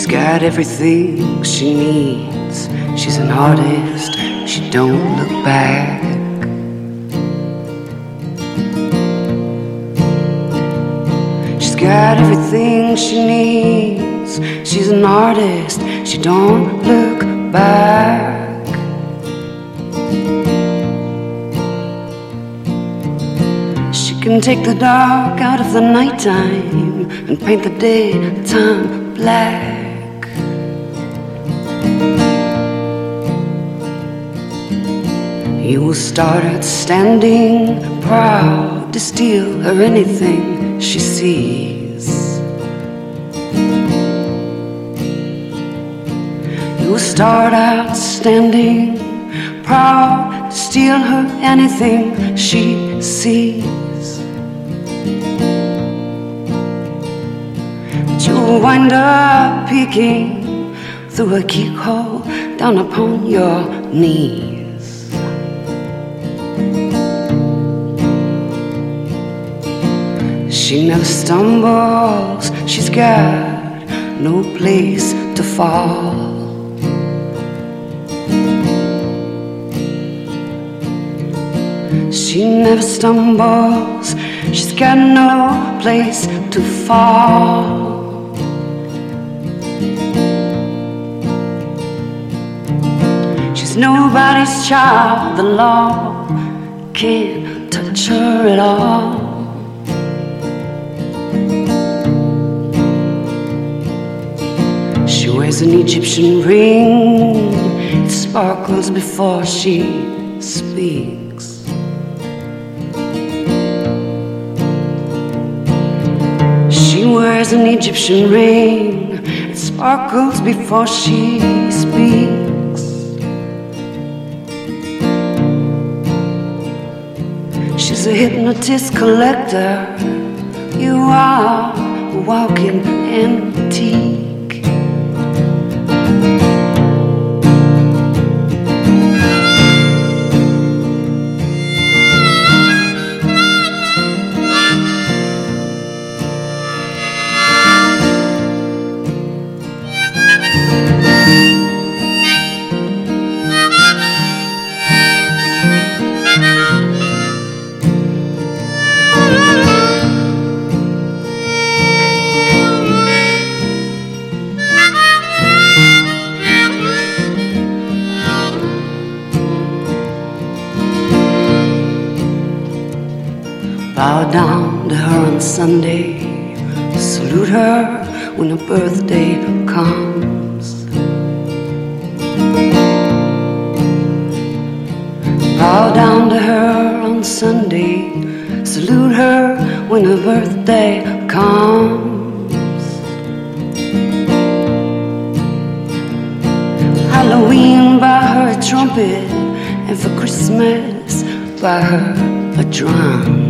She's got everything she needs. She's an artist, she don't look back. She's got everything she needs. She's an artist, she don't look back. She can take the dark out of the nighttime and paint the daytime black. You will start out standing proud to steal her anything she sees. You will start out standing proud to steal her anything she sees. But you will wind up peeking through a keyhole down upon your knees. She never stumbles, she's got no place to fall. She never stumbles, she's got no place to fall. She's nobody's child, the law can't touch her at all. She wears an Egyptian ring, it sparkles before she speaks. She wears an Egyptian ring, it sparkles before she speaks. She's a hypnotist collector, you are a walking antique. Bow down to her on Sunday, salute her when her birthday comes. Bow down to her on Sunday, salute her when her birthday comes. Halloween, buy her a trumpet, and for Christmas, buy her a drum.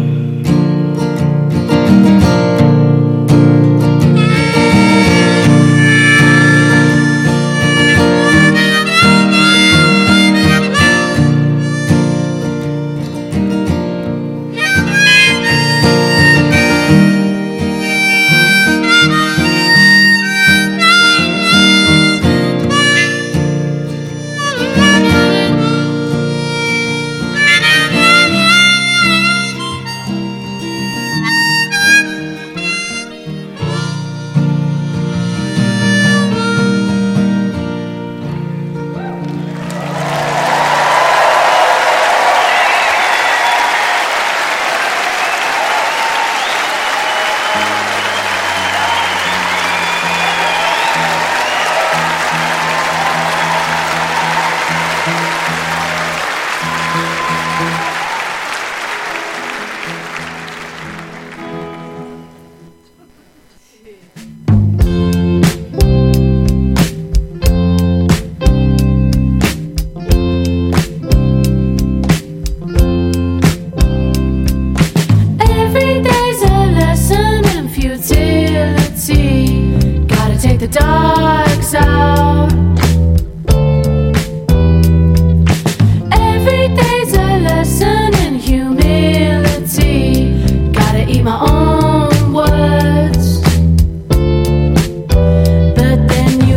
My own words, but then you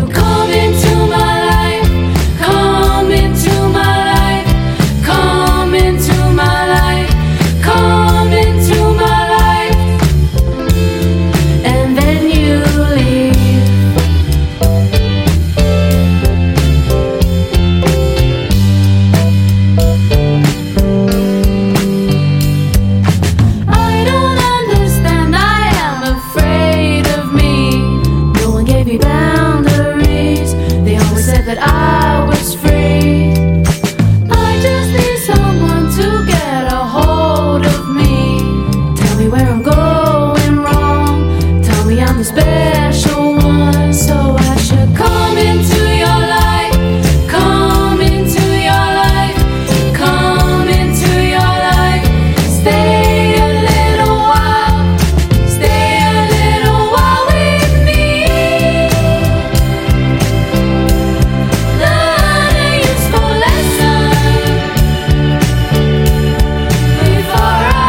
that I was free. I just need someone to get a hold of me. Tell me where I'm going wrong. Tell me I'm the special one. So I should come into your life. Come into your life. Come into your life. Stay a little while. Stay a little while with me. Learn a useful lesson before I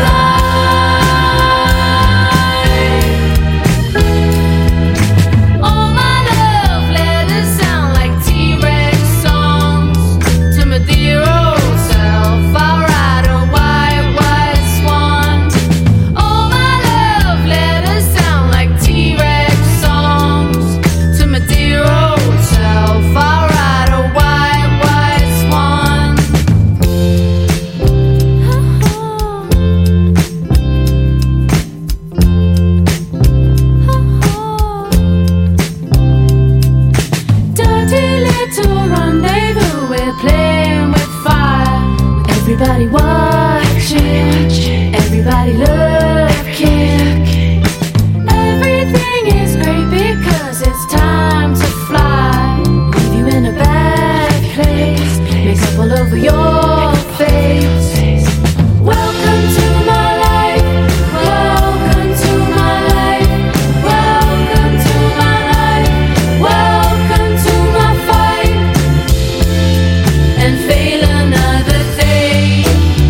fly. All my love letters sound like T-Rex songs. To my dear old self, I'll ride a white, white swan. All my love letters sound like T-Rex songs. To my dear old self, I'll ride a white, white swan. Dirty little rendezvous, we're playing with fire. Everybody watching, everybody looking. Everything is great because it's time to fly. Leave you in a bad place, makeup all over your face. Welcome to my life. Welcome to my life. Welcome to my life. Welcome to my fight. And fail another day.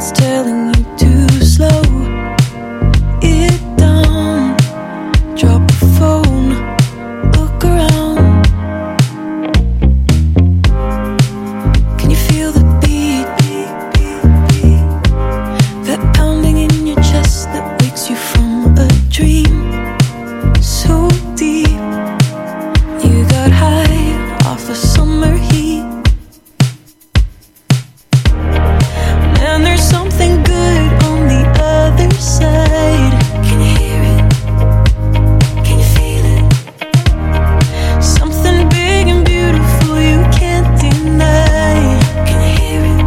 someone's telling you to slow it down. Drop the phone, look around. Can you feel the beat? That pounding in your chest that wakes you from a dream so deep. You got high off the summer heat. And there's something good on the other side. Can you hear it? Can you feel it? Something big and beautiful you can't deny. Can you hear it?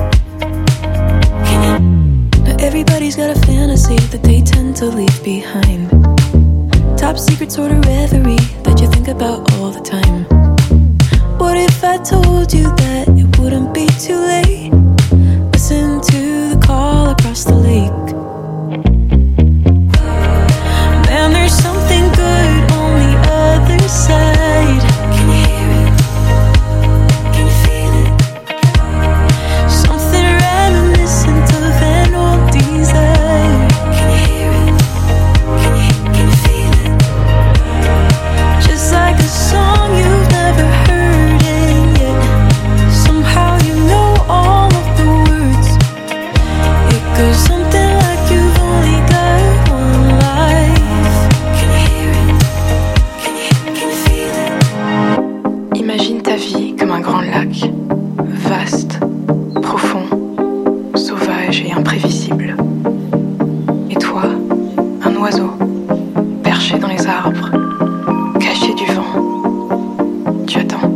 Can you? Now everybody's got a fantasy that they tend to leave behind. Top secret sort of reverie that you think about all the time. What if I told you that it wouldn't be too late? Listen to the call across the lake. Man, there's something good on the other side. Can you hear it? Can you feel it? Something reminiscent of an old desire. Can you hear it? Can you feel it? Just like a song you've never heard and yet somehow you know all of the words. It goes something like you've only got one life. Can you hear it? Can you feel it? Imagine ta vie comme un grand lac, vaste, profond, sauvage et imprévisible. Et toi, un oiseau, perché dans les arbres, caché du vent. Tu attends.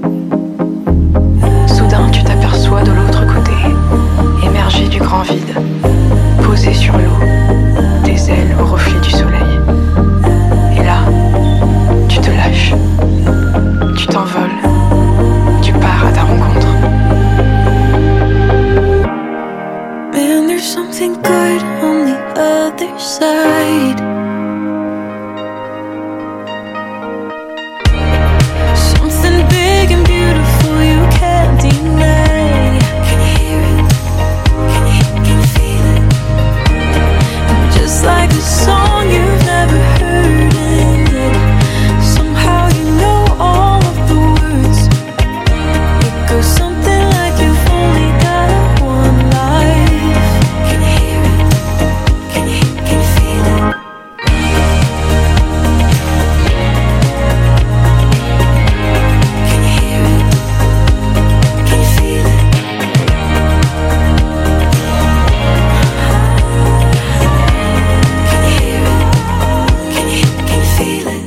Soudain, tu t'aperçois de l'autre côté, émergé du grand vide, posé sur l'eau, tes ailes au reflet du soleil. Et là, tu te lâches, tu t'envoles, tu pars à ta rencontre. Man, there's something good on the other side. Something big and beautiful you can't deny. Can you hear it? Can you feel it? Just like a song you've never heard and yet somehow you know all of the words. It goes something like you've only got one life. Can you hear it? Can you feel it? Can you hear it? Can you feel it? Can you hear it? Can you feel it?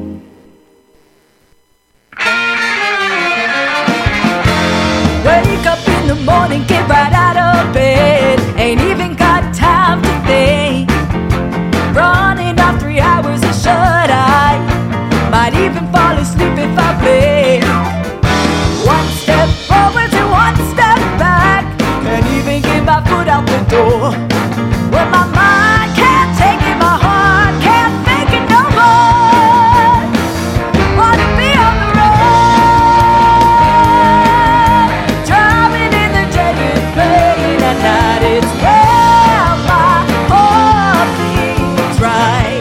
Wake up in the morning, get right out of bed. Ain't even got time to think. Running off 3 hours of shut eye. Might even fall asleep if I blink. One step forward and one step back. Can't even get my foot out the door. When my mind can't take it, my heart can't make it no more. Wanna be on the road, driving in the day and playing at night. It's where my heart beats right.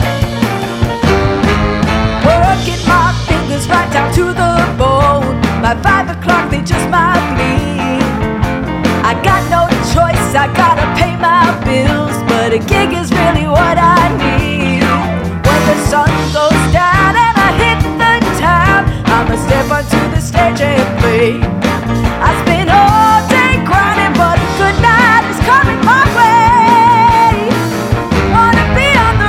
Working my fingers right down to the bone. By 5 o'clock they just might bleed. I got no choice, I gotta pay my bills, but a gig is really what I need. When the sun goes down and I hit the town, I'ma step onto the stage and play. I spent all day grinding, but a good night is coming my way. Wanna be on the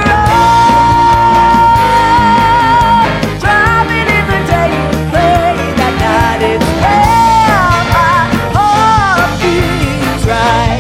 road, driving in the day and playing at night. It's where my heart beats right.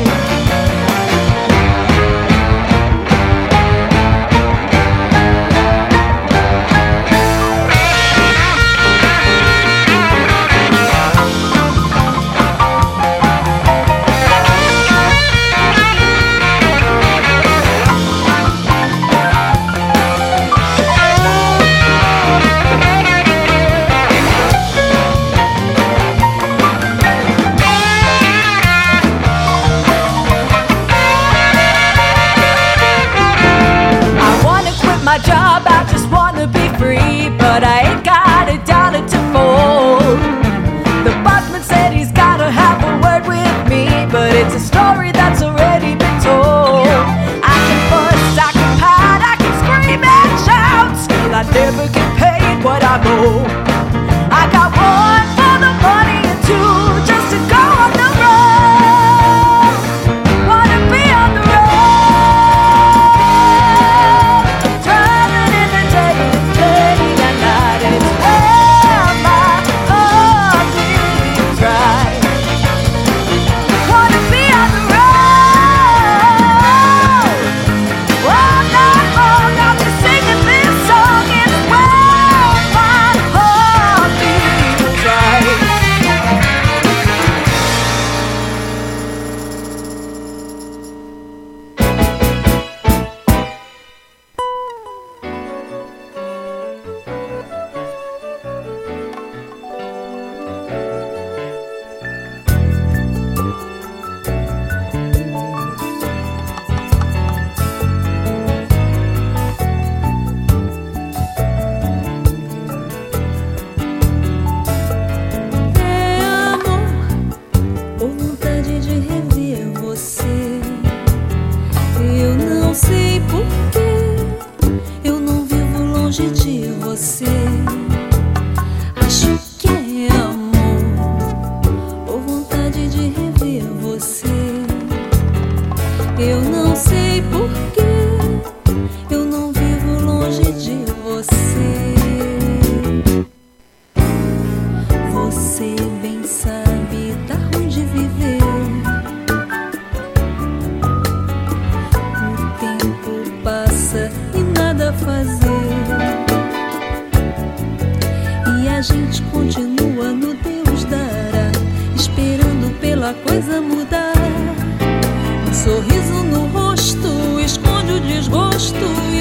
my job, I just wanna be free, but I ain't got a dollar to fold. The busman said he's gotta have a word with me, but it's a story that's already been told. I can fuss, I can hide, I can scream and shout, still I never get paid what I owe. I got one for the money and two just to go on the road. Wanna be on the road, driving in the day, it's late at night, and it's where my heart is right. Wanna be on the road, all night long I'll be singing this song. It's where my heart feels right. Ou vontade de rever você. Eu não sei porquê, eu não vivo longe de você. Acho que é amor, ou vontade de rever você. Eu não sei porquê, eu não vivo longe de você. Você bem sabe, tá ruim de viver. O tempo passa e nada a fazer, e a gente continua no Deus dará, esperando pela coisa mudar. Um sorriso no rosto esconde o desgosto,